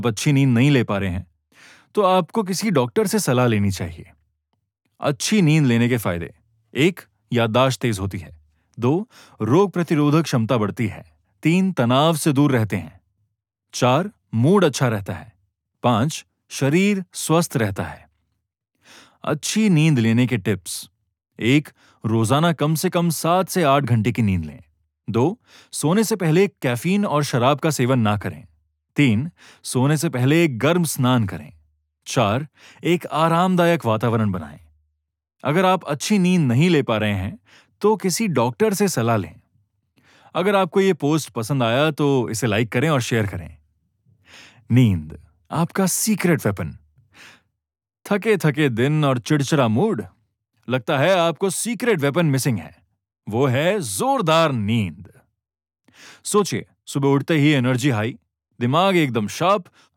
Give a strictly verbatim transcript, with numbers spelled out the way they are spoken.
अच्छी नींद नहीं ले पा रहे हैं, तो आपको किसी डॉक्टर से सलाह लेनी चाहिए। अच्छी नींद लेने के फायदे: एक, याददाश्त तेज होती है। दो, रोग प्रतिरोधक क्षमता बढ़ती है। तीन, तनाव से दूर रहते हैं। चार, मूड अच्छा रहता है। पांच, शरीर स्वस्थ रहता है। अच्छी नींद लेने के टिप्स: एक, रोजाना कम से कम सात से आठ घंटे की नींद लें। दो, सोने से पहले कैफीन और शराब का सेवन ना करें। तीन, सोने से पहले गर्म स्नान करें। चार, एक आरामदायक वातावरण बनाएं। अगर आप अच्छी नींद नहीं ले पा रहे हैं, तो किसी डॉक्टर से सलाह लें। अगर आपको ये पोस्ट पसंद आया तो इसे लाइक करें और शेयर करें। नींद, आपका सीक्रेट वेपन। थके थके दिन और चिड़चिड़ा मूड? लगता है आपको सीक्रेट वेपन मिसिंग है। वो है जोरदार नींद। सोचिए, सुबह उठते ही एनर्जी हाई, दिमाग एकदम शार्प